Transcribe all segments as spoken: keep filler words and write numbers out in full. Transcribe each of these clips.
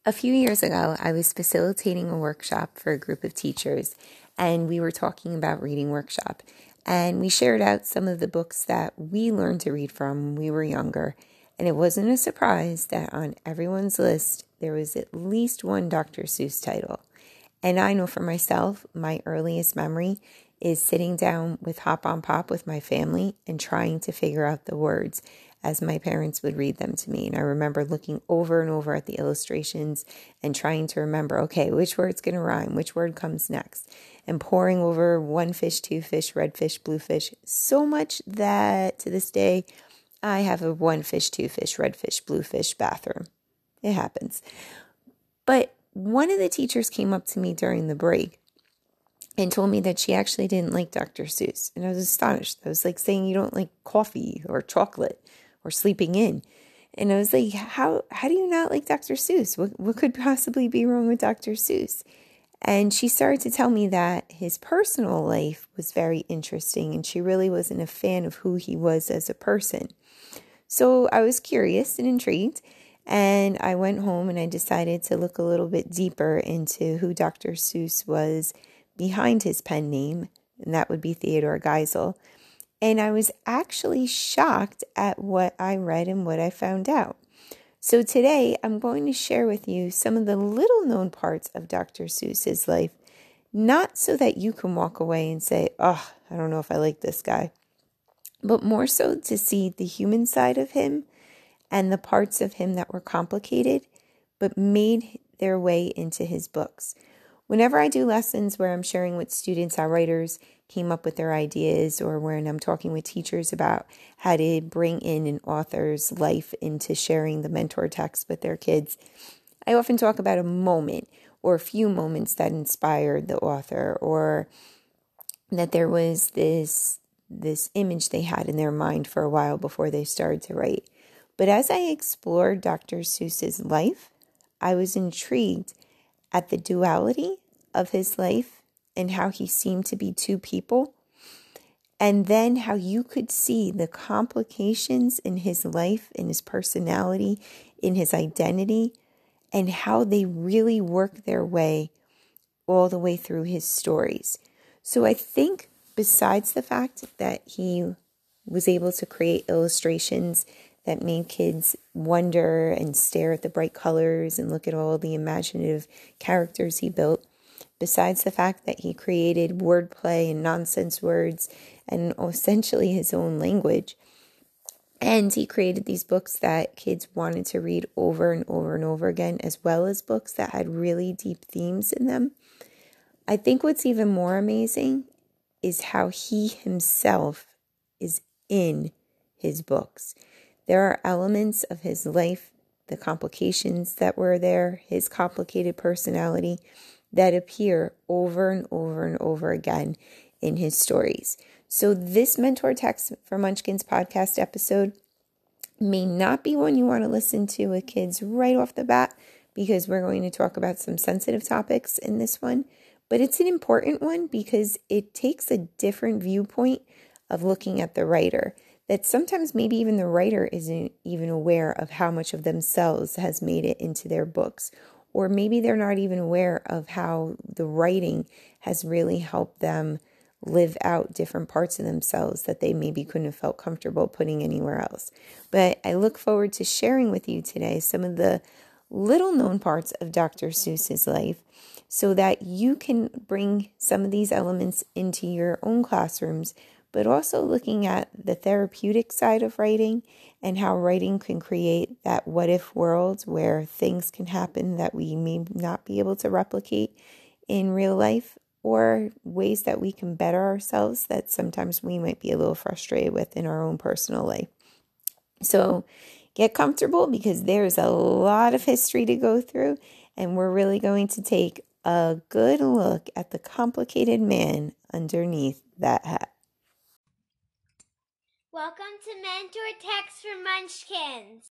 A few years ago, I was facilitating a workshop for a group of teachers, and we were talking about reading workshop. And we shared out some of the books that we learned to read from when we were younger. And it wasn't a surprise that on everyone's list, there was at least one Doctor Seuss title. And I know for myself, my earliest memory is sitting down with Hop on Pop with my family and trying to figure out the words as my parents would read them to me. And I remember looking over and over at the illustrations and trying to remember, okay, which word's going to rhyme? Which word comes next? And poring over one fish, two fish, red fish, blue fish, so much that to this day, I have a one fish, two fish, red fish, blue fish bathroom. It happens. But one of the teachers came up to me during the break and told me that she actually didn't like Doctor Seuss. And I was astonished. I was like saying you don't like coffee or chocolate or sleeping in. And I was like, how how do you not like Doctor Seuss? What, what could possibly be wrong with Doctor Seuss? And she started to tell me that his personal life was very interesting and she really wasn't a fan of who he was as a person. So I was curious and intrigued. And I went home and I decided to look a little bit deeper into who Doctor Seuss was behind his pen name, and that would be Theodore Geisel. And I was actually shocked at what I read and what I found out. So today I'm going to share with you some of the little known parts of Doctor Seuss's life, not so that you can walk away and say, oh, I don't know if I like this guy, but more so to see the human side of him and the parts of him that were complicated, but made their way into his books. Whenever I do lessons where I'm sharing with students how writers came up with their ideas, or when I'm talking with teachers about how to bring in an author's life into sharing the mentor text with their kids, I often talk about a moment or a few moments that inspired the author, or that there was this, this image they had in their mind for a while before they started to write. But as I explored Doctor Seuss's life, I was intrigued at the duality of his life and how he seemed to be two people, and then how you could see the complications in his life, in his personality, in his identity, and how they really work their way all the way through his stories. So I think besides the fact that he was able to create illustrations that made kids wonder and stare at the bright colors and look at all the imaginative characters he built, besides the fact that he created wordplay and nonsense words and essentially his own language, and he created these books that kids wanted to read over and over and over again, as well as books that had really deep themes in them, I think what's even more amazing is how he himself is in his books. There are elements of his life, the complications that were there, his complicated personality, that appear over and over and over again in his stories. So this Mentor Text for Munchkins podcast episode may not be one you want to listen to with kids right off the bat, because we're going to talk about some sensitive topics in this one. But it's an important one because it takes a different viewpoint of looking at the writer, that sometimes maybe even the writer isn't even aware of how much of themselves has made it into their books. Or maybe they're not even aware of how the writing has really helped them live out different parts of themselves that they maybe couldn't have felt comfortable putting anywhere else. But I look forward to sharing with you today some of the little known parts of Doctor Seuss's life, so that you can bring some of these elements into your own classrooms, but also looking at the therapeutic side of writing and how writing can create that what-if world where things can happen that we may not be able to replicate in real life, or ways that we can better ourselves that sometimes we might be a little frustrated with in our own personal life. So get comfortable, because there's a lot of history to go through, and we're really going to take a good look at the complicated man underneath that hat. Welcome to Mentor Text for Munchkins.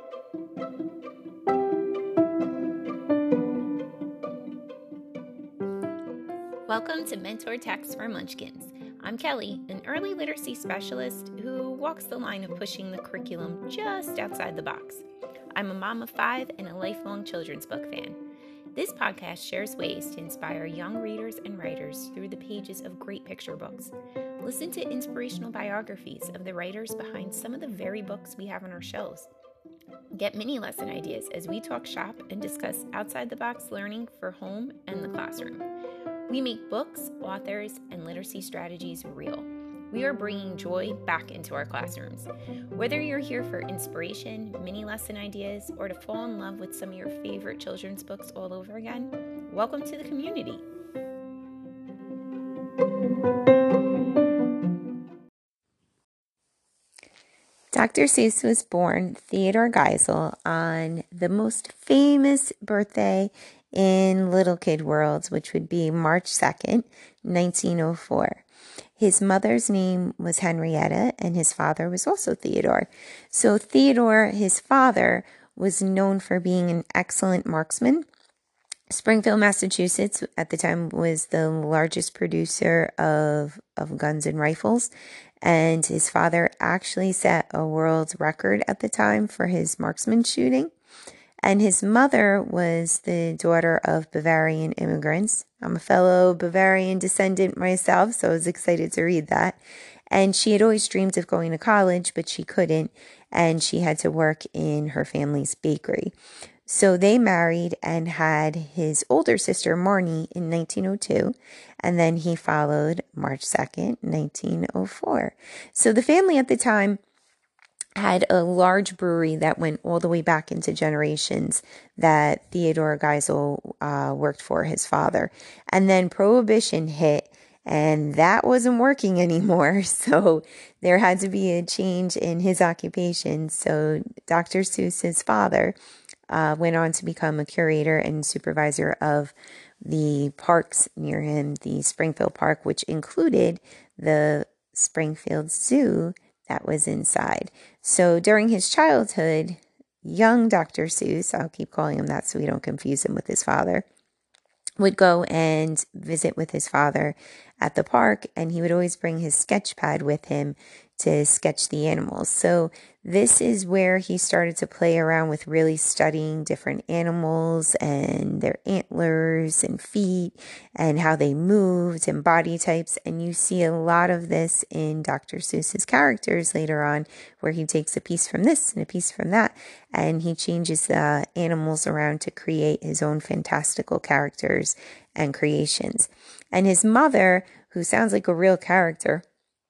Welcome to Mentor Text for Munchkins. I'm Kelly, an early literacy specialist who walks the line of pushing the curriculum just outside the box. I'm a mom of five and a lifelong children's book fan. This podcast shares ways to inspire young readers and writers through the pages of great picture books. Listen to inspirational biographies of the writers behind some of the very books we have on our shelves. Get mini lesson ideas as we talk shop and discuss outside-the-box learning for home and the classroom. We make books, authors, and literacy strategies real. We are bringing joy back into our classrooms. Whether you're here for inspiration, mini lesson ideas, or to fall in love with some of your favorite children's books all over again, welcome to the community. Doctor Seuss was born Theodore Geisel on the most famous birthday in little kid world, which would be March second, nineteen oh four. His mother's name was Henrietta, and his father was also Theodore. So Theodore, his father, was known for being an excellent marksman. Springfield, Massachusetts, at the time, was the largest producer of, of guns and rifles. And his father actually set a world record at the time for his marksman shooting. And his mother was the daughter of Bavarian immigrants. I'm a fellow Bavarian descendant myself, so I was excited to read that. And she had always dreamed of going to college, but she couldn't, and she had to work in her family's bakery. So they married and had his older sister, Marnie, in nineteen oh two, and then he followed March second, nineteen oh four. So the family at the time had a large brewery that went all the way back into generations that Theodore Geisel uh, worked for his father. And then Prohibition hit, and that wasn't working anymore. So there had to be a change in his occupation. So Doctor Seuss's father uh, went on to become a curator and supervisor of the parks near him, the Springfield Park, which included the Springfield Zoo that was inside. So during his childhood, young Doctor Seuss, I'll keep calling him that so we don't confuse him with his father, would go and visit with his father at the park, and he would always bring his sketch pad with him to sketch the animals. So this is where he started to play around with really studying different animals and their antlers and feet and how they moved and body types. And you see a lot of this in Doctor Seuss's characters later on, where he takes a piece from this and a piece from that, and he changes the animals around to create his own fantastical characters and creations. And his mother, who sounds like a real character,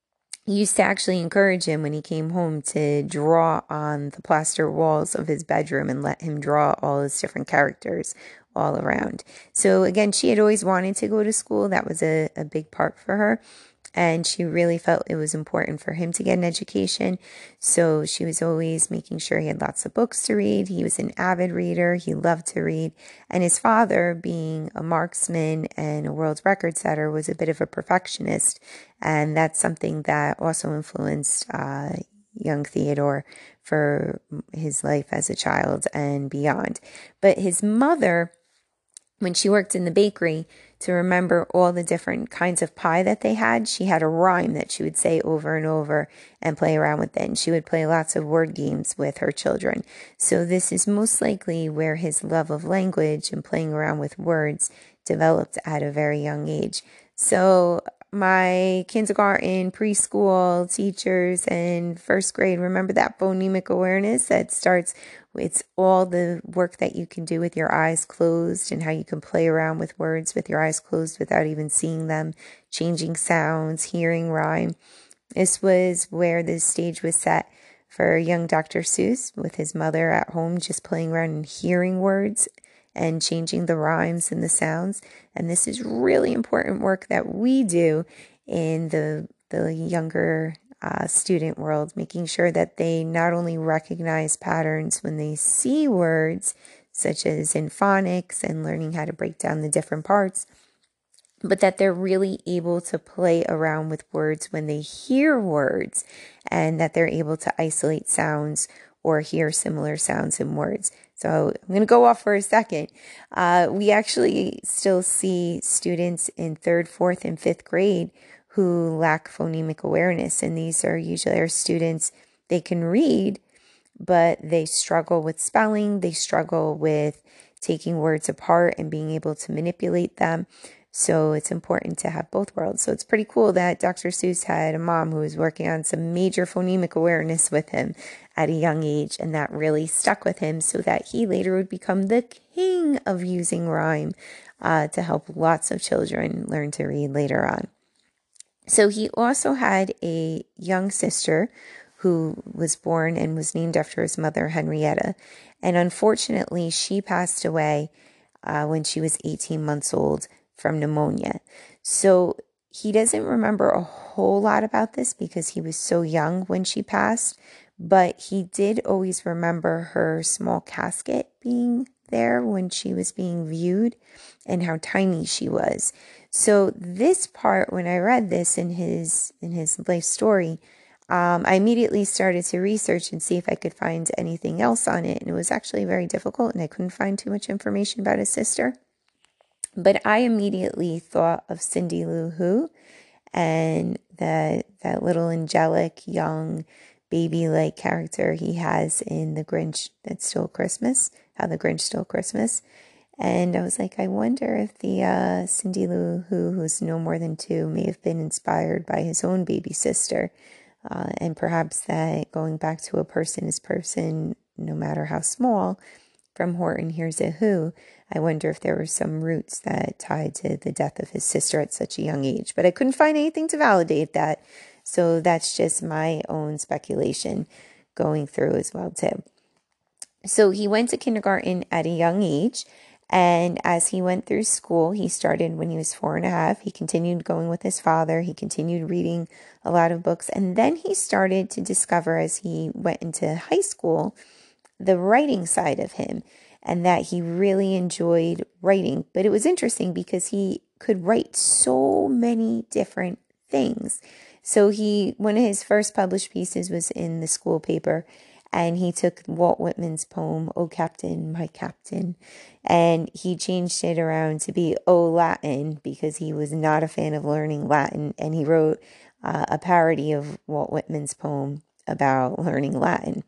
he used to actually encourage him when he came home to draw on the plaster walls of his bedroom and let him draw all his different characters all around. So again, she had always wanted to go to school. That was a, a big part for her. And she really felt it was important for him to get an education. So she was always making sure he had lots of books to read. He was an avid reader. He loved to read. And his father, being a marksman and a world record setter, was a bit of a perfectionist. And that's something that also influenced uh, young Theodore for his life as a child and beyond. But his mother, when she worked in the bakery, to remember all the different kinds of pie that they had, she had a rhyme that she would say over and over and play around with it. And she would play lots of word games with her children. So this is most likely where his love of language and playing around with words developed at a very young age. So my kindergarten, preschool teachers and first grade, remember that phonemic awareness that starts, it's all the work that you can do with your eyes closed and how you can play around with words with your eyes closed without even seeing them, changing sounds, hearing rhyme. This was where the stage was set for young Doctor Seuss with his mother at home, just playing around and hearing words and changing the rhymes and the sounds. And this is really important work that we do in the the younger uh, student world, making sure that they not only recognize patterns when they see words, such as in phonics and learning how to break down the different parts, but that they're really able to play around with words when they hear words, and that they're able to isolate sounds or hear similar sounds in words. So I'm going to go off for a second. Uh, we actually still see students in third, fourth, and fifth grade who lack phonemic awareness. And these are usually our students, they can read, but they struggle with spelling. They struggle with taking words apart and being able to manipulate them. So it's important to have both worlds. So it's pretty cool that Doctor Seuss had a mom who was working on some major phonemic awareness with him at a young age, and that really stuck with him so that he later would become the king of using rhyme uh, to help lots of children learn to read later on. So he also had a young sister who was born and was named after his mother, Henrietta. And unfortunately, she passed away uh, when she was eighteen months old from pneumonia. So he doesn't remember a whole lot about this because he was so young when she passed, but he did always remember her small casket being there when she was being viewed and how tiny she was. So this part, when I read this in his in his life story, um, I immediately started to research and see if I could find anything else on it. And it was actually very difficult, and I couldn't find too much information about his sister. But I immediately thought of Cindy Lou Who and that that little angelic, young, baby-like character he has in The Grinch That Stole Christmas, How the Grinch Stole Christmas. And I was like, I wonder if the uh, Cindy Lou Who, who's no more than two, may have been inspired by his own baby sister. Uh, and perhaps that going back to a person is person, no matter how small, from Horton Hears a Who, I wonder if there were some roots that tied to the death of his sister at such a young age. But I couldn't find anything to validate that. So that's just my own speculation going through as well, too. So he went to kindergarten at a young age. And as he went through school, he started when he was four and a half. He continued going with his father. He continued reading a lot of books. And then he started to discover as he went into high school, the writing side of him, and that he really enjoyed writing. But it was interesting because he could write so many different things. So he, one of his first published pieces was in the school paper, and he took Walt Whitman's poem, "O Captain, My Captain," and he changed it around to be "O Latin" because he was not a fan of learning Latin, and he wrote uh, a parody of Walt Whitman's poem about learning Latin.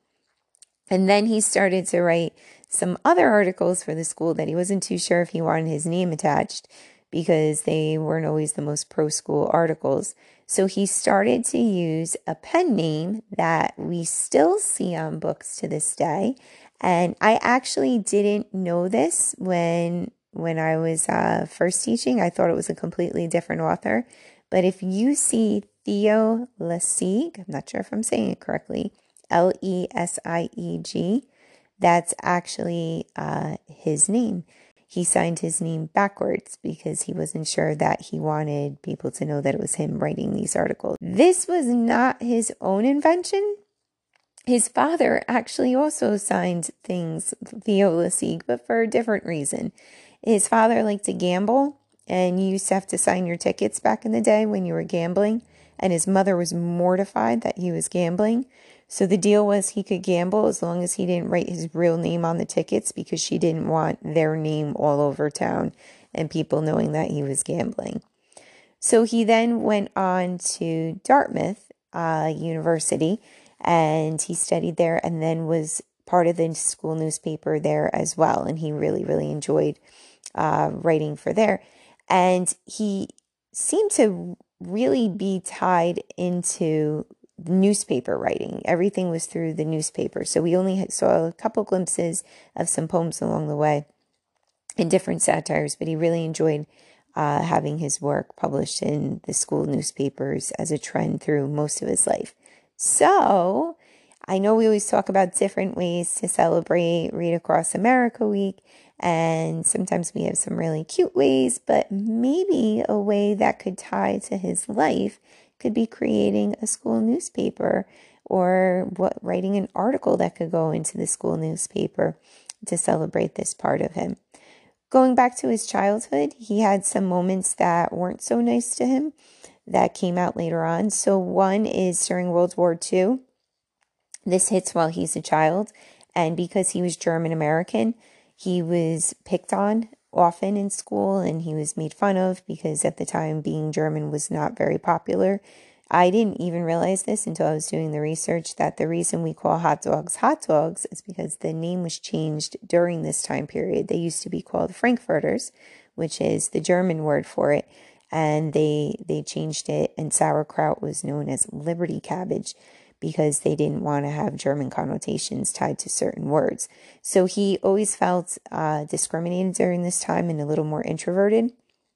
And then he started to write some other articles for the school that he wasn't too sure if he wanted his name attached because they weren't always the most pro-school articles. So he started to use a pen name that we still see on books to this day. And I actually didn't know this when when I was uh, first teaching. I thought it was a completely different author. But if you see Theo Lesieg, I'm not sure if I'm saying it correctly, L E S I E G, that's actually uh, his name. He signed his name backwards because he wasn't sure that he wanted people to know that it was him writing these articles. This was not his own invention. His father actually also signed things, Theo Lesieg, but for a different reason. His father liked to gamble, and you used to have to sign your tickets back in the day when you were gambling, and his mother was mortified that he was gambling. So the deal was he could gamble as long as he didn't write his real name on the tickets because she didn't want their name all over town and people knowing that he was gambling. So he then went on to Dartmouth uh, University, and he studied there and then was part of the school newspaper there as well. And he really, really enjoyed uh, writing for there. And he seemed to really be tied into newspaper writing. Everything was through the newspaper. So we only saw a couple glimpses of some poems along the way and different satires, but he really enjoyed uh, having his work published in the school newspapers as a trend through most of his life. So I know we always talk about different ways to celebrate Read Across America Week, and sometimes we have some really cute ways, but maybe a way that could tie to his life could be creating a school newspaper or what writing an article that could go into the school newspaper to celebrate this part of him. Going back to his childhood, he had some moments that weren't so nice to him that came out later on. So one is during World War Two. This hits while he's a child, and because he was German American, he was picked on often in school, and he was made fun of because at the time being German was not very popular I didn't even realize this until I was doing the research, that the reason we call hot dogs hot dogs is because the name was changed during this time period. They used to be called Frankfurters, which is the German word for it, and they they changed it, and sauerkraut was known as Liberty cabbage because they didn't want to have German connotations tied to certain words. So he always felt uh, discriminated during this time and a little more introverted.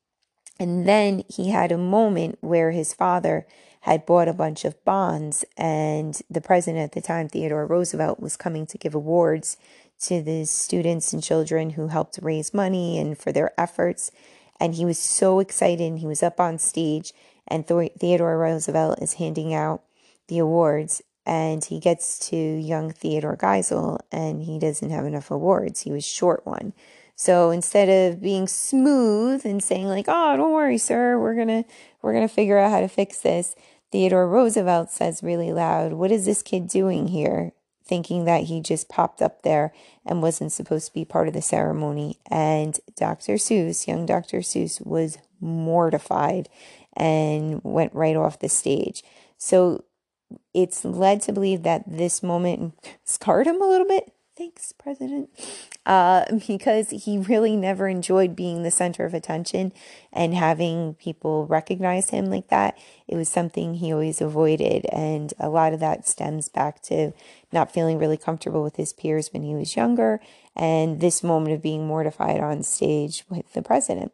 And then he had a moment where his father had bought a bunch of bonds, and the president at the time, Theodore Roosevelt, was coming to give awards to the students and children who helped raise money and for their efforts. And he was so excited, and he was up on stage, and Theodore Roosevelt is handing out the awards, and he gets to young Theodore Geisel, and he doesn't have enough awards. He was short one. So instead of being smooth and saying like, "Oh, don't worry, sir, we're gonna we're gonna figure out how to fix this," Theodore Roosevelt says really loud, "What is this kid doing here?" Thinking that he just popped up there and wasn't supposed to be part of the ceremony. And Doctor Seuss, young Doctor Seuss, was mortified and went right off the stage. So it's led to believe that this moment scarred him a little bit. Thanks, President. Uh, because he really never enjoyed being the center of attention and having people recognize him like that. It was something he always avoided. And a lot of that stems back to not feeling really comfortable with his peers when he was younger, and this moment of being mortified on stage with the president.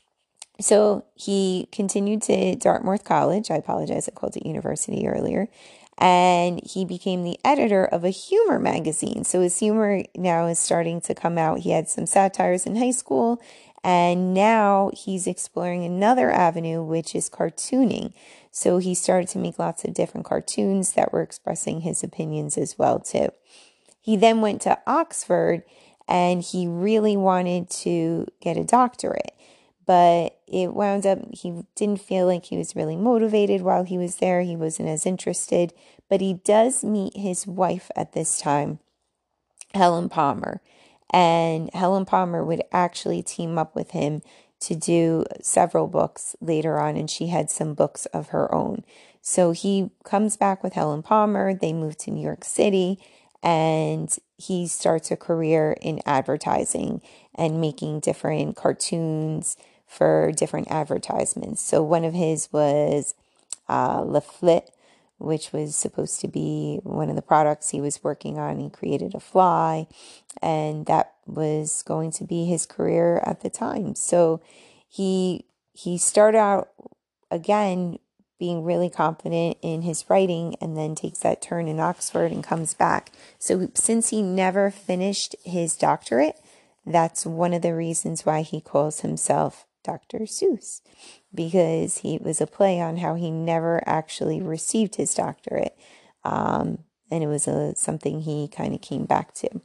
So he continued to Dartmouth College. I apologize, I called it university earlier. And he became the editor of a humor magazine. So his humor now is starting to come out. He had some satires in high school, and now he's exploring another avenue, which is cartooning. So he started to make lots of different cartoons that were expressing his opinions as well, too. He then went to Oxford, and he really wanted to get a doctorate. But it wound up, he didn't feel like he was really motivated while he was there. He wasn't as interested. But he does meet his wife at this time, Helen Palmer. And Helen Palmer would actually team up with him to do several books later on. And she had some books of her own. So he comes back with Helen Palmer. They move to New York City. And he starts a career in advertising and making different cartoons for different advertisements. So one of his was uh, Le Flit, which was supposed to be one of the products he was working on. He created a fly, and that was going to be his career at the time. So he he started out, again, being really confident in his writing, and then takes that turn in Oxford and comes back. So since he never finished his doctorate, that's one of the reasons why he calls himself Doctor Seuss, because he was a play on how he never actually received his doctorate. Um, and it was a, something he kind of came back to.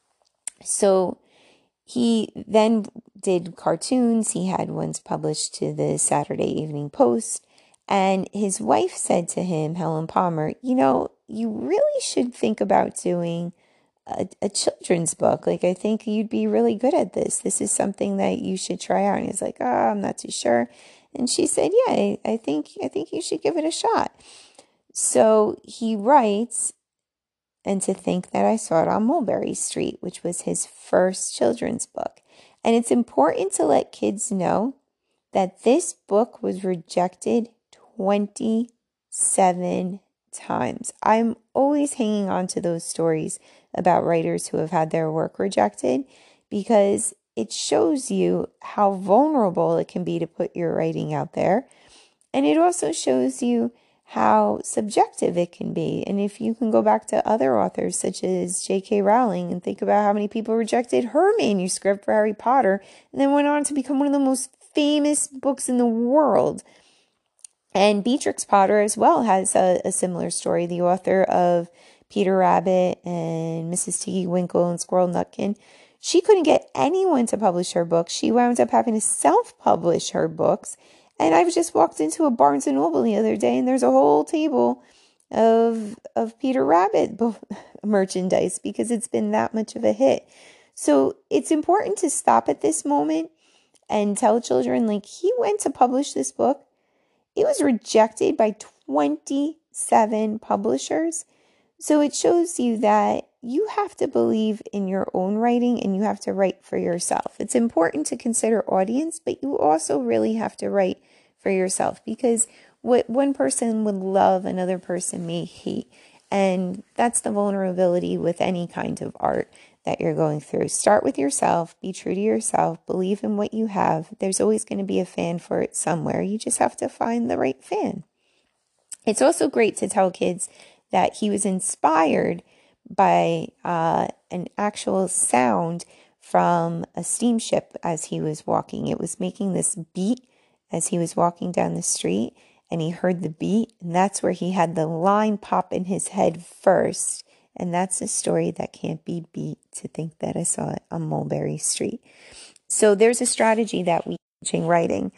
So he then did cartoons. He had ones published to the Saturday Evening Post. And his wife said to him, Helen Palmer, you know, you really should think about doing a, a children's book. Like, I think you'd be really good at this. This is something that you should try out. And he's like, oh, I'm not too sure. And she said, yeah, I, I think I think you should give it a shot. So he writes, and to think that I saw it on Mulberry Street, which was his first children's book. And it's important to let kids know that this book was rejected twenty-seven times. I'm always hanging on to those stories about writers who have had their work rejected, because it shows you how vulnerable it can be to put your writing out there. And it also shows you how subjective it can be. And if you can go back to other authors such as J K Rowling and think about how many people rejected her manuscript for Harry Potter, and then went on to become one of the most famous books in the world. And Beatrix Potter as well has a, a similar story. The author of Peter Rabbit and Missus Tiggy Winkle and Squirrel Nutkin, she couldn't get anyone to publish her books. She wound up having to self-publish her books. And I've just walked into a Barnes and Noble the other day, and there's a whole table of of Peter Rabbit merchandise because it's been that much of a hit. So it's important to stop at this moment and tell children, like, he went to publish this book. It was rejected by twenty-seven publishers. So it shows you that you have to believe in your own writing and you have to write for yourself. It's important to consider audience, but you also really have to write for yourself, because what one person would love, another person may hate. And that's the vulnerability with any kind of art that you're going through. Start with yourself, be true to yourself, believe in what you have. There's always going to be a fan for it somewhere. You just have to find the right fan. It's also great to tell kids that he was inspired by uh, an actual sound from a steamship as he was walking. It was making this beat as he was walking down the street, and he heard the beat, and that's where he had the line pop in his head first. And that's a story that can't be beat, to think that I saw it on Mulberry Street. So there's a strategy that we teaching writing.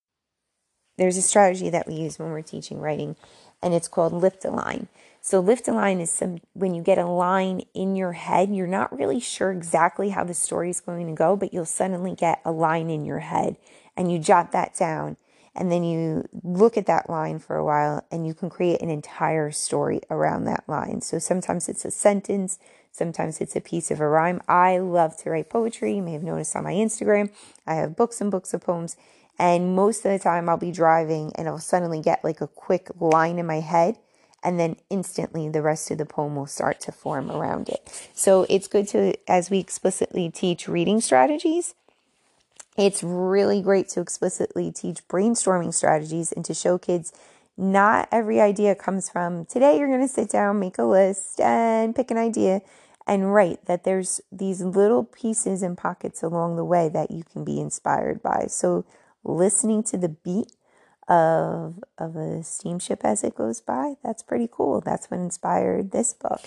There's a strategy that we use when we're teaching writing, and it's called lift a line. So lift a line is some when you get a line in your head, you're not really sure exactly how the story is going to go, but you'll suddenly get a line in your head, and you jot that down, and then you look at that line for a while, and you can create an entire story around that line. So sometimes it's a sentence, sometimes it's a piece of a rhyme. I love to write poetry. You may have noticed on my Instagram, I have books and books of poems. And most of the time I'll be driving and I'll suddenly get like a quick line in my head, and then instantly the rest of the poem will start to form around it. So it's good to, as we explicitly teach reading strategies, it's really great to explicitly teach brainstorming strategies and to show kids not every idea comes from today. You're going to sit down, make a list and pick an idea and write. That there's these little pieces and pockets along the way that you can be inspired by. So listening to the beat of of a steamship as it goes by, that's pretty cool. That's what inspired this book.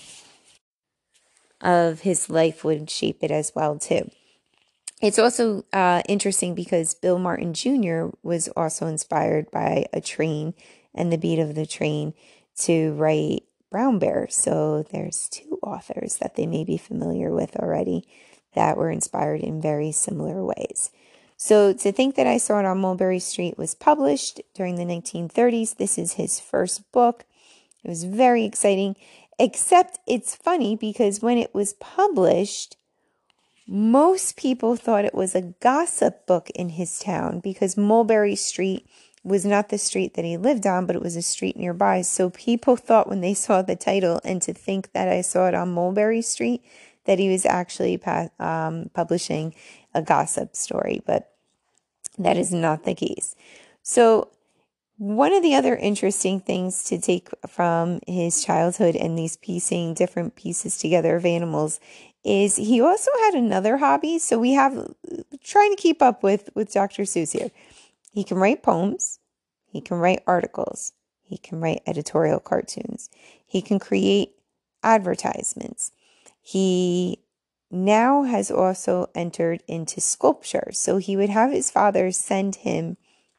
Of his life would shape it as well too. It's also uh, interesting because Bill Martin Junior was also inspired by a train and the beat of the train to write Brown Bear. So there's two authors that they may be familiar with already that were inspired in very similar ways. So To Think That I Saw It on Mulberry Street was published during the nineteen thirties. This is his first book. It was very exciting, except it's funny because when it was published, most people thought it was a gossip book in his town because Mulberry Street was not the street that he lived on, but it was a street nearby. So people thought when they saw the title, and To Think That I Saw It on Mulberry Street, that he was actually um, publishing a gossip story, but that is not the case. So one of the other interesting things to take from his childhood and these piecing different pieces together of animals is he also had another hobby. So we have trying to keep up with, with Doctor Seuss here. He can write poems. He can write articles. He can write editorial cartoons. He can create advertisements. He now has also entered into sculpture. So he would have his father send him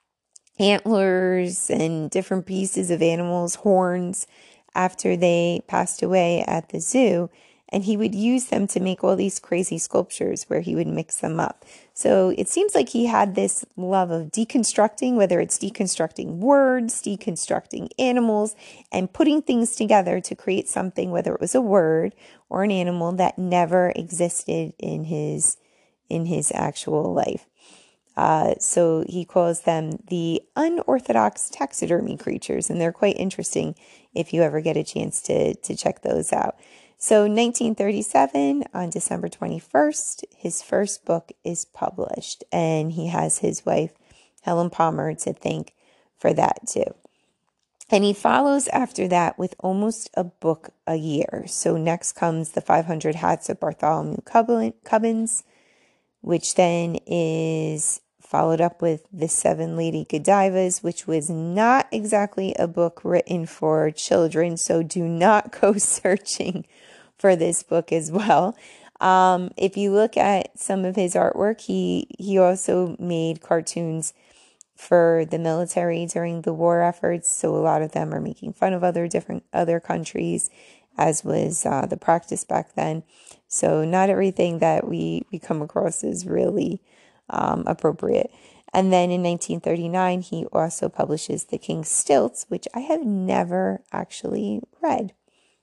antlers and different pieces of animals, horns, after they passed away at the zoo. And he would use them to make all these crazy sculptures where he would mix them up. So it seems like he had this love of deconstructing, whether it's deconstructing words, deconstructing animals, and putting things together to create something, whether it was a word or an animal that never existed in his, in his actual life. Uh, so he calls them the unorthodox taxidermy creatures, and they're quite interesting if you ever get a chance to, to check those out. So nineteen thirty-seven, on December twenty-first, his first book is published, and he has his wife, Helen Palmer, to thank for that too. And he follows after that with almost a book a year. So next comes The five hundred Hats of Bartholomew Cubbins, which then is followed up with The Seven Lady Godivas, which was not exactly a book written for children, so do not go searching for this book as well. Um, if you look at some of his artwork, he, he also made cartoons for the military during the war efforts, so a lot of them are making fun of other different other countries, as was uh, the practice back then. So not everything that we, we come across is really um, appropriate. And then in nineteen thirty-nine, he also publishes The King's Stilts, which I have never actually read.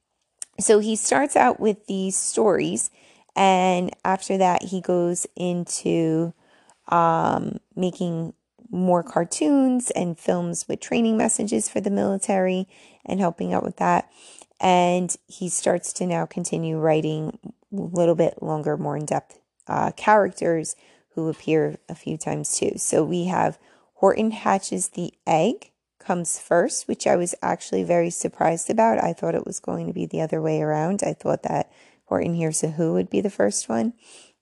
So he starts out with these stories, and after that, he goes into um, making more cartoons and films with training messages for the military and helping out with that. And he starts to now continue writing a little bit longer, more in-depth uh, characters who appear a few times too. So we have Horton Hatches the Egg comes first, which I was actually very surprised about. I thought it was going to be the other way around. I thought that Horton Hears a Who would be the first one,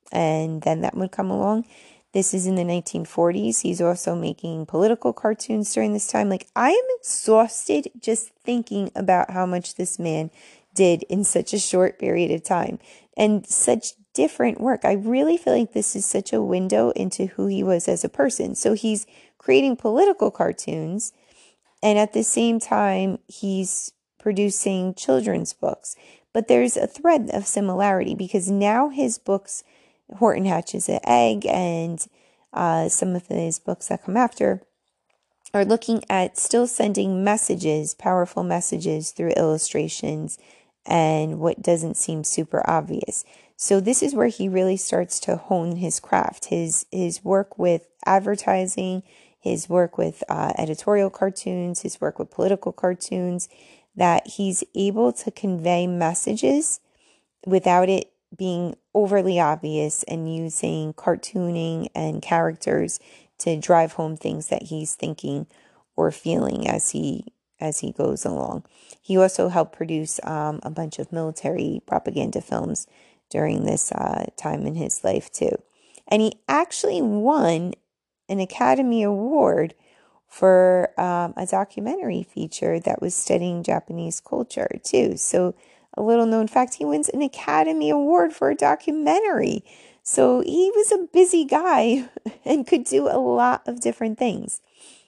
and then that would come along. This is in the nineteen forties. He's also making political cartoons during this time. Like, I am exhausted just thinking about how much this man did in such a short period of time and such different work. I really feel like this is such a window into who he was as a person. So he's creating political cartoons, and at the same time, he's producing children's books. But there's a thread of similarity because now his books, Horton Hatches an Egg, and uh, some of his books that come after, are looking at still sending messages, powerful messages through illustrations and what doesn't seem super obvious. So this is where he really starts to hone his craft, his his work with advertising, his work with uh, editorial cartoons, his work with political cartoons, that he's able to convey messages without it being overly obvious and using cartooning and characters to drive home things that he's thinking or feeling as he as he goes along. He also helped produce um, a bunch of military propaganda films during this uh, time in his life too. And he actually won an Academy Award for um, a documentary feature that was studying Japanese culture too. So a little known fact, he wins an Academy Award for a documentary. So he was a busy guy and could do a lot of different things.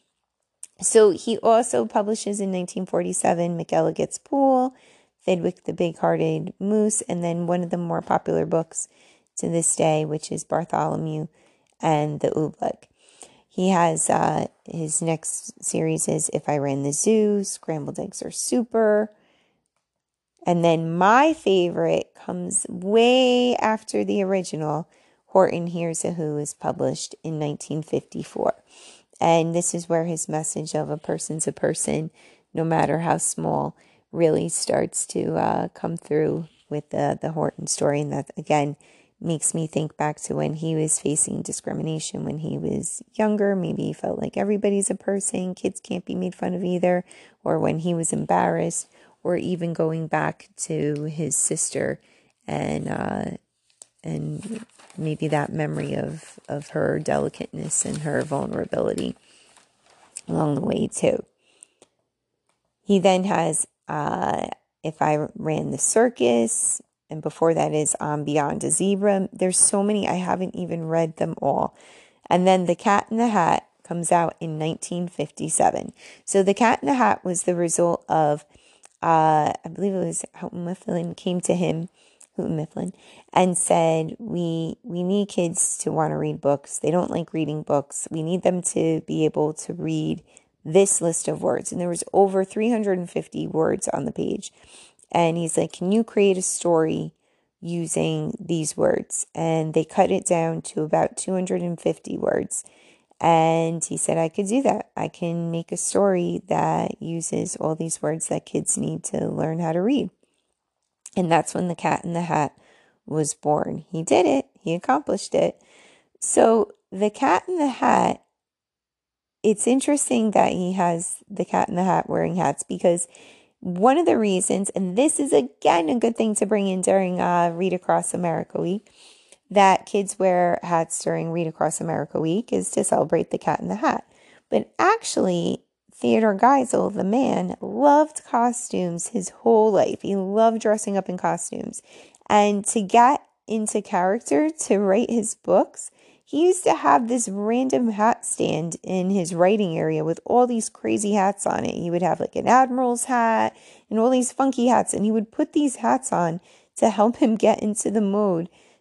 So he also publishes in nineteen forty-seven McElligot's Pool, Fidwick the Big-Hearted Moose, and then one of the more popular books to this day, which is Bartholomew and the Oobleck. He has uh, his next series is If I Ran the Zoo, Scrambled Eggs Are Super. And then my favorite comes way after the original. Horton Hears a Who is published in nineteen fifty-four. And this is where his message of a person's a person, no matter how small, really starts to uh, come through with the, the Horton story. And that, again, makes me think back to when he was facing discrimination when he was younger. Maybe he felt like everybody's a person, kids can't be made fun of either, or when he was embarrassed, or even going back to his sister and uh, and maybe that memory of, of her delicateness and her vulnerability along the way too. He then has uh, If I Ran the Circus, and before that is um, Beyond a Zebra. There's so many, I haven't even read them all. And then The Cat in the Hat comes out in nineteen fifty-seven. So The Cat in the Hat was the result of Uh, I believe it was Houghton Mifflin came to him, Houghton Mifflin, and said, we we need kids to want to read books. They don't like reading books. We need them to be able to read this list of words. And there was over three hundred fifty words on the page. And he's like, can you create a story using these words? And they cut it down to about two hundred fifty words. And he said, I could do that. I can make a story that uses all these words that kids need to learn how to read. And that's when The Cat in the Hat was born. He did it. He accomplished it. So The Cat in the Hat, it's interesting that he has the Cat in the Hat wearing hats, because one of the reasons, and this is again a good thing to bring in during uh, Read Across America Week, that kids wear hats during Read Across America Week is to celebrate the Cat in the Hat. But actually, Theodore Geisel, the man, loved costumes his whole life. He loved dressing up in costumes. And to get into character, to write his books, he used to have this random hat stand in his writing area with all these crazy hats on it. He would have like an admiral's hat and all these funky hats, and he would put these hats on to help him get into the mode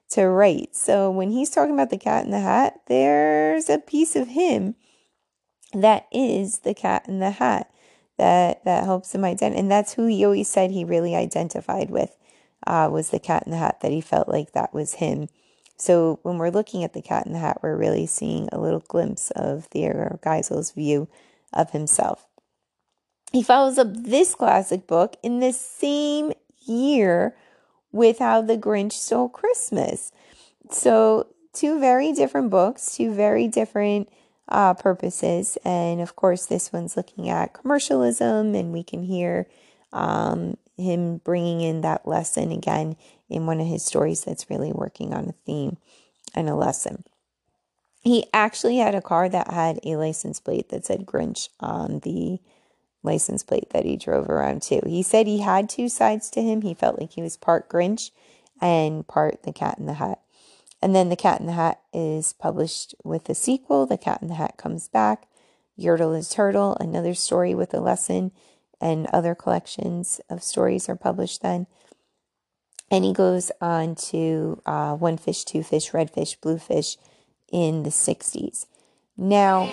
to write. So when he's talking about the Cat in the Hat, there's a piece of him that is the Cat in the Hat that that helps him identify. And that's who he always said he really identified with, uh, was the Cat in the Hat, that he felt like that was him. So when we're looking at the Cat in the Hat, we're really seeing a little glimpse of Theodore Geisel's view of himself. He follows up this classic book in the same year with How the Grinch Stole Christmas. So two very different books, two very different uh, purposes. And of course, this one's looking at commercialism, and we can hear um, him bringing in that lesson again in one of his stories that's really working on a theme and a lesson. He actually had a car that had a license plate that said Grinch on the license plate that he drove around too. He said he had two sides to him. He felt like he was part Grinch and part the Cat in the Hat. And then the Cat in the Hat is published with a sequel. The Cat in the Hat Comes Back, Yertle is Turtle, another story with a lesson, and other collections of stories are published then. And he goes on to uh, One Fish, Two Fish, Red Fish, Blue Fish in the sixties. Now,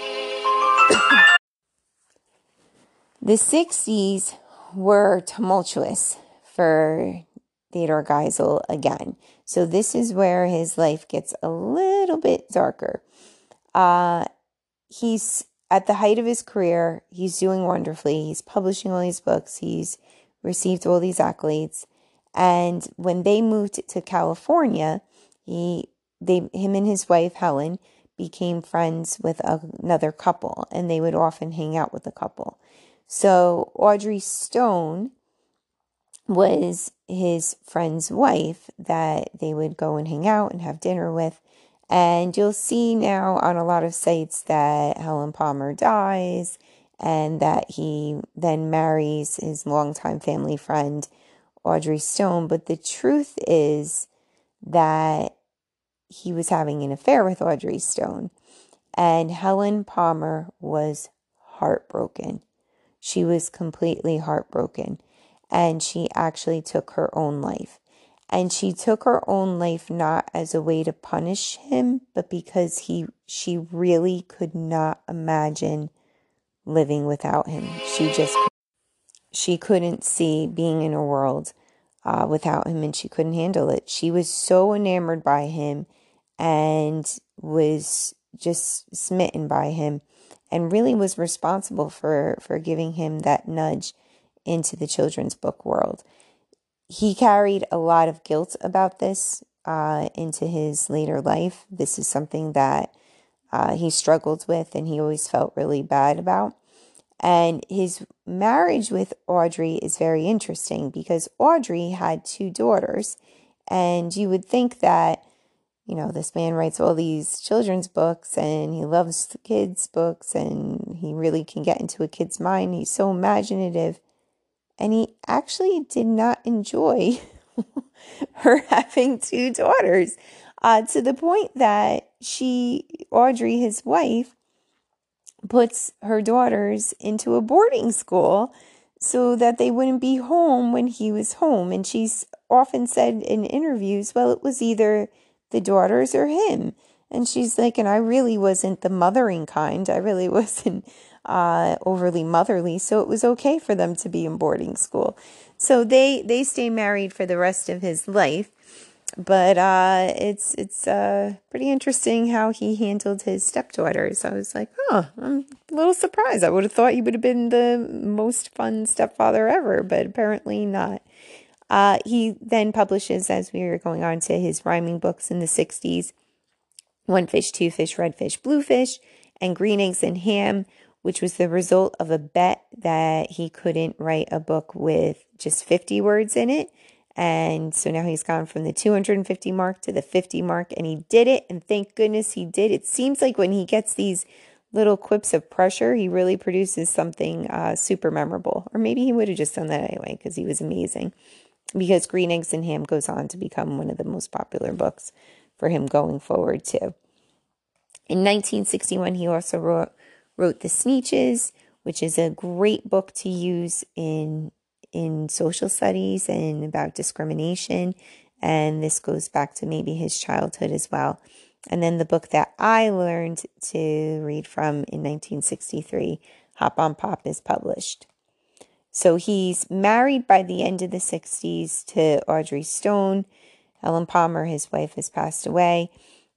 the sixties were tumultuous for Theodore Geisel again. So this is where his life gets a little bit darker. Uh, he's at the height of his career. He's doing wonderfully. He's publishing all these books. He's received all these accolades. And when they moved to California, he, they, him and his wife, Helen, became friends with another couple, and they would often hang out with the couple. So Audrey Stone was his friend's wife that they would go and hang out and have dinner with. And you'll see now on a lot of sites that Helen Palmer dies and that he then marries his longtime family friend, Audrey Stone. But the truth is that he was having an affair with Audrey Stone. And Helen Palmer was heartbroken. She was completely heartbroken. And she actually took her own life. And she took her own life not as a way to punish him, but because he she really could not imagine living without him. She just she couldn't see being in a world uh, without him, and she couldn't handle it. She was so enamored by him and was just smitten by him, and really was responsible for, for giving him that nudge into the children's book world. He carried a lot of guilt about this uh, into his later life. This is something that uh, he struggled with and he always felt really bad about. And his marriage with Audrey is very interesting because Audrey had two daughters. And you would think that, you know, this man writes all these children's books and he loves the kids' books and he really can get into a kid's mind. He's so imaginative. And he actually did not enjoy her having two daughters, uh, to the point that she, Audrey, his wife, puts her daughters into a boarding school so that they wouldn't be home when he was home. And she's often said in interviews, well, it was either the daughters or him. And she's like, and I really wasn't the mothering kind. I really wasn't uh, overly motherly. So it was okay for them to be in boarding school. So they, they stay married for the rest of his life. But uh, it's it's uh, pretty interesting how he handled his stepdaughters. I was like, oh, I'm a little surprised. I would have thought he would have been the most fun stepfather ever, but apparently not. Uh, he then publishes, as we were going on to his rhyming books in the sixties, One Fish, Two Fish, Red Fish, Blue Fish, and Green Eggs and Ham, which was the result of a bet that he couldn't write a book with just fifty words in it. And so now he's gone from the two hundred fifty mark to the fifty mark, and he did it, and thank goodness he did. It seems like when he gets these little quips of pressure, he really produces something uh, super memorable. Or maybe he would have just done that anyway because he was amazing. Because Green Eggs and Ham goes on to become one of the most popular books for him going forward too. In nineteen sixty-one, he also wrote, wrote The Sneetches, which is a great book to use in in social studies and about discrimination And this goes back to maybe his childhood as well. And then the book that I learned to read from in nineteen sixty-three, Hop on Pop, is published. So he's married by the end of the sixties to Audrey Stone. Helen Palmer, his wife, has passed away.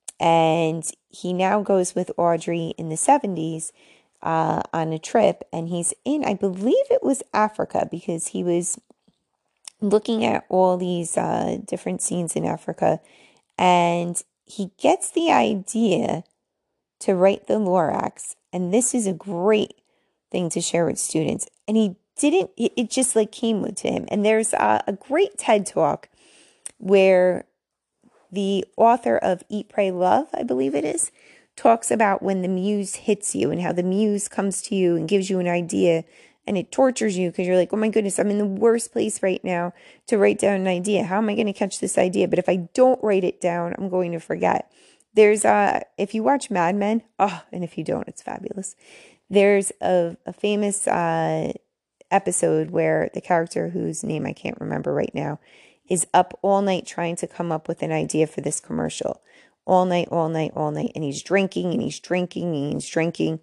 And he now goes with Audrey in the seventies uh, on a trip. And he's in, I believe it was Africa, because he was looking at all these uh, different scenes in Africa. And he gets the idea to write the Lorax. And this is a great thing to share with students. And he didn't, it, it just like came to him. And there's a, a great TED Talk where the author of Eat, Pray, Love, I believe it is, talks about when the muse hits you and how the muse comes to you and gives you an idea and it tortures you because you're like, oh my goodness, I'm in the worst place right now to write down an idea. How am I going to catch this idea? But if I don't write it down, I'm going to forget. There's a, if you watch Mad Men, oh, and if you don't, it's fabulous. There's a, a famous uh, episode where the character whose name I can't remember right now is up all night trying to come up with an idea for this commercial. All night, all night, all night. And he's drinking and he's drinking and he's drinking.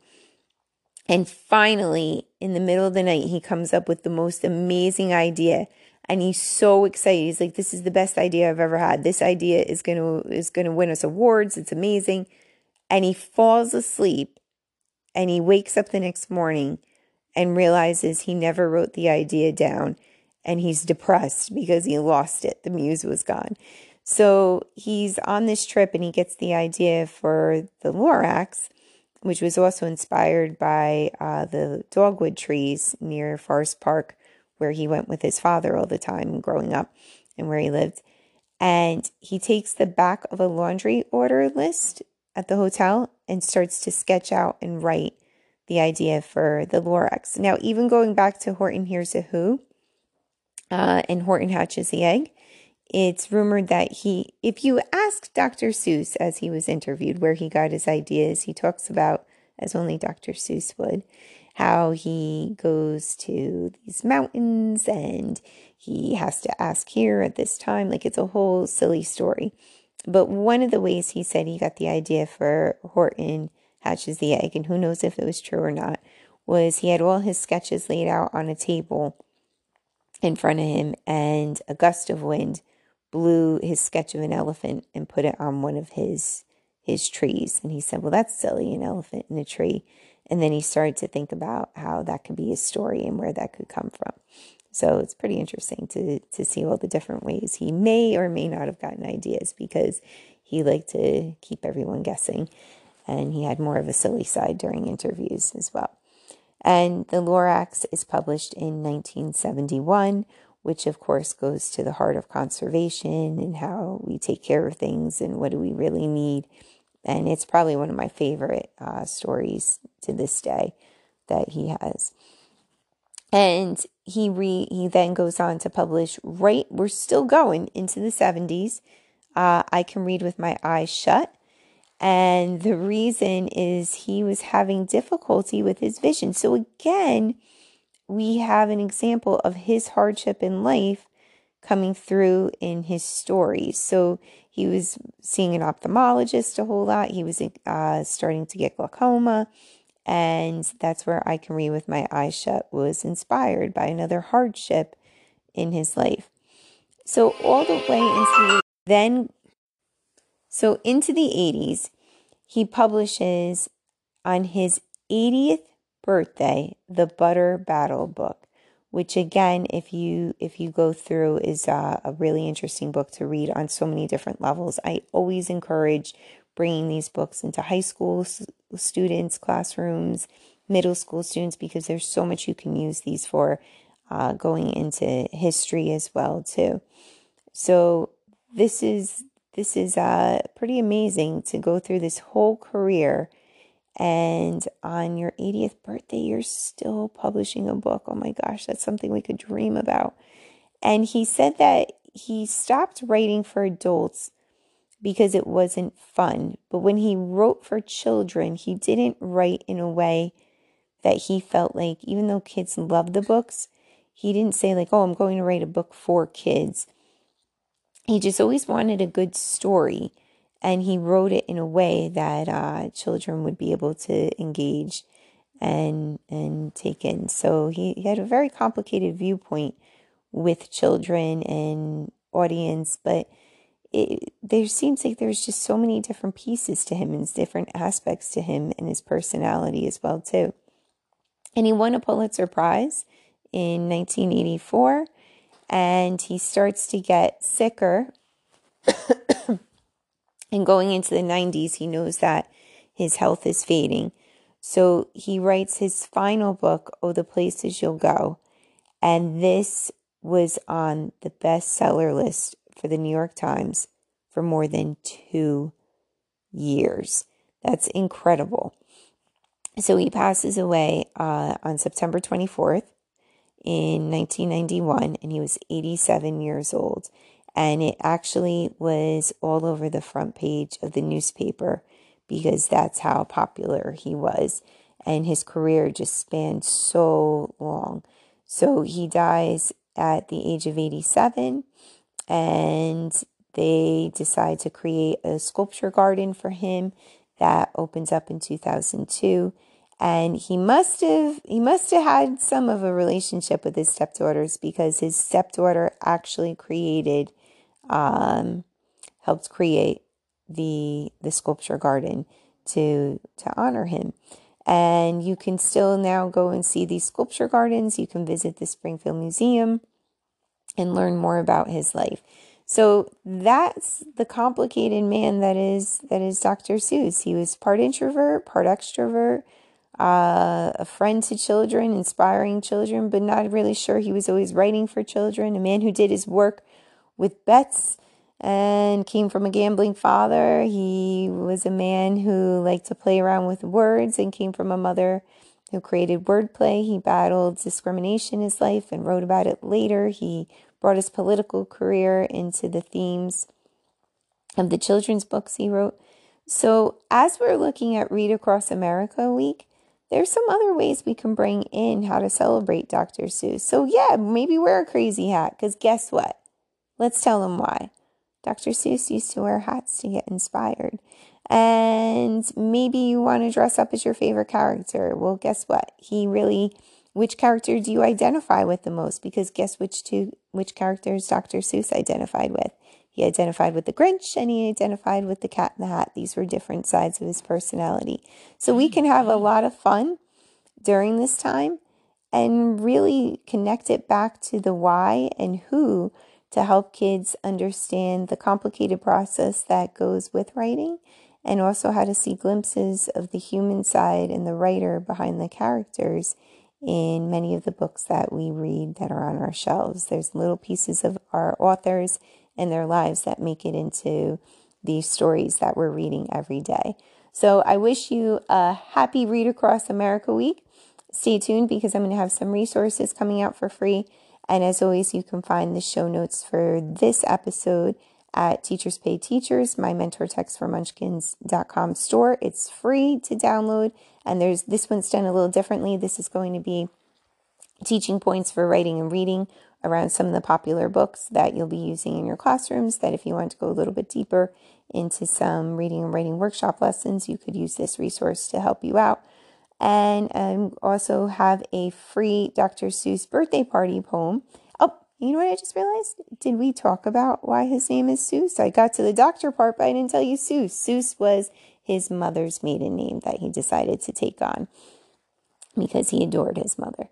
And finally, in the middle of the night, he comes up with the most amazing idea. And he's so excited. He's like, this is the best idea I've ever had. This idea is going to is going to win us awards. It's amazing. And he falls asleep and he wakes up the next morning and realizes he never wrote the idea down. And he's depressed because he lost it. The muse was gone. So he's on this trip and he gets the idea for the Lorax, which was also inspired by uh, the dogwood trees near Forest Park, where he went with his father all the time growing up and where he lived. And he takes the back of a laundry order list at the hotel and starts to sketch out and write the idea for the Lorax. Now, even going back to Horton Hears a Who uh, and Horton Hatches the Egg, it's rumored that he, if you ask Doctor Seuss as he was interviewed where he got his ideas, he talks about, as only Doctor Seuss would, how he goes to these mountains and he has to ask here at this time. Like, it's a whole silly story. But one of the ways he said he got the idea for Horton Hatches the Egg, and who knows if it was true or not, was he had all his sketches laid out on a table in front of him, and a gust of wind blew his sketch of an elephant and put it on one of his his trees. And he said, well, that's silly, an elephant in a tree. And then he started to think about how that could be a story and where that could come from. So it's pretty interesting to to see all the different ways he may or may not have gotten ideas, because he liked to keep everyone guessing. And he had more of a silly side during interviews as well. And the Lorax is published in nineteen seventy-one, which of course goes to the heart of conservation and how we take care of things and what do we really need. And it's probably one of my favorite uh, stories to this day that he has. And he re he then goes on to publish, right, we're still going into the seventies, uh, I Can Read With My Eyes Shut. And the reason is he was having difficulty with his vision. So again, we have an example of his hardship in life coming through in his stories. So he was seeing an ophthalmologist a whole lot. He was uh, starting to get glaucoma. And that's where I Can Read With My Eyes Shut was inspired by another hardship in his life. So all the way into the, then, so into the eighties, he publishes on his eightieth birthday, the Butter Battle book, which again, if you if you go through, is uh, a really interesting book to read on so many different levels. I always encourage bringing these books into high school s- students, classrooms, middle school students, because there's so much you can use these for, uh, going into history as well too. So this is this is uh, pretty amazing to go through this whole career. And on your eightieth birthday, you're still publishing a book. Oh my gosh, that's something we could dream about. And he said that he stopped writing for adults because it wasn't fun. But when he wrote for children, he didn't write in a way that he felt like, even though kids loved the books, he didn't say like, oh, I'm going to write a book for kids. he just always wanted a good story, and he wrote it in a way that uh, children would be able to engage and and take in. So he, he had a very complicated viewpoint with children and audience, but it, there seems like there's just so many different pieces to him and different aspects to him and his personality as well too. And he won a Pulitzer Prize in nineteen eighty-four, and he starts to get sicker. And going into the nineties, he knows that his health is fading. So he writes his final book, Oh, the Places You'll Go. And this was on the bestseller list for the New York Times for more than two years. That's incredible. So he passes away uh, on September twenty-fourth in nineteen ninety-one, and he was eighty-seven years old. And it actually was all over the front page of the newspaper because that's how popular he was. And his career just spanned so long. So he dies at the age of eighty-seven, and they decide to create a sculpture garden for him that opens up in two thousand two. And he must have he must have had some of a relationship with his stepdaughters, because his stepdaughter actually created, um, helped create the the sculpture garden to to honor him. And you can still now go and see these sculpture gardens. You can visit the Springfield Museum and learn more about his life. So that's the complicated man that is that is Doctor Seuss. He was part introvert, part extrovert. Uh, a friend to children, inspiring children, but not really sure he was always writing for children. A man who did his work with bets and came from a gambling father. He was a man who liked to play around with words and came from a mother who created wordplay. He battled discrimination in his life and wrote about it later. He brought his political career into the themes of the children's books he wrote. So as we're looking at Read Across America Week, there's some other ways we can bring in how to celebrate Doctor Seuss. So yeah, maybe wear a crazy hat, because guess what? Let's tell them why. Doctor Seuss used to wear hats to get inspired. And maybe you want to dress up as your favorite character. Well, guess what? He really, which character do you identify with the most? Because guess which two, which characters Doctor Seuss identified with? He identified with the Grinch, and he identified with the Cat in the Hat. These were different sides of his personality. So we can have a lot of fun during this time and really connect it back to the why and who, to help kids understand the complicated process that goes with writing, and also how to see glimpses of the human side and the writer behind the characters in many of the books that we read that are on our shelves. There's little pieces of our authors and their lives that make it into these stories that we're reading every day. So I wish you a happy Read Across America Week. Stay tuned, because I'm going to have some resources coming out for free. And as always, you can find the show notes for this episode at Teachers Pay Teachers, my mentor text for munchkins dot com store. It's free to download. And there's this one's done a little differently. This is going to be teaching points for writing and reading around some of the popular books that you'll be using in your classrooms, that if you want to go a little bit deeper into some reading and writing workshop lessons, you could use this resource to help you out. And um, also have a free Doctor Seuss birthday party poem. Oh, you know what I just realized? Did we talk about why his name is Seuss? I got to the doctor part, but I didn't tell you Seuss. Seuss was his mother's maiden name that he decided to take on because he adored his mother.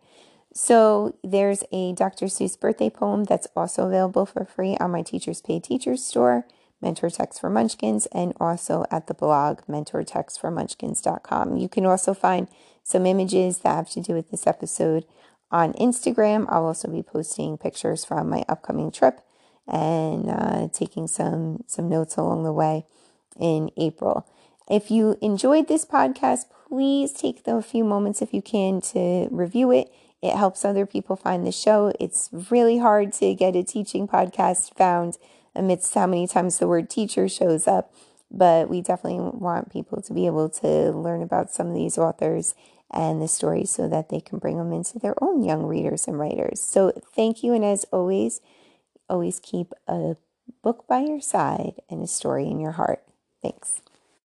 So there's a Doctor Seuss birthday poem that's also available for free on my Teachers Pay Teachers store, Mentor Text for Munchkins, and also at the blog mentor text for munchkins dot com. You can also find some images that have to do with this episode on Instagram. I'll also be posting pictures from my upcoming trip and uh, taking some, some notes along the way in April. If you enjoyed this podcast, please take a few moments, if you can, to review it. It helps other people find the show. It's really hard to get a teaching podcast found amidst how many times the word teacher shows up. But we definitely want people to be able to learn about some of these authors and the stories so that they can bring them into their own young readers and writers. So thank you. And as always, always keep a book by your side and a story in your heart. Thanks.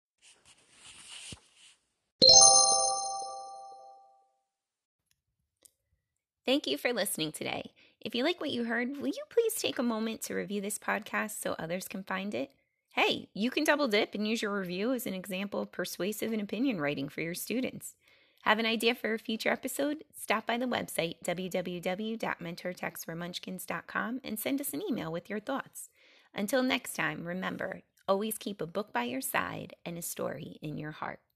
Thank you for listening today. If you like what you heard, will you please take a moment to review this podcast so others can find it? Hey, you can double dip and use your review as an example of persuasive and opinion writing for your students. Have an idea for a future episode? Stop by the website w w w dot mentor text for munchkins dot com and send us an email with your thoughts. Until next time, remember, always keep a book by your side and a story in your heart.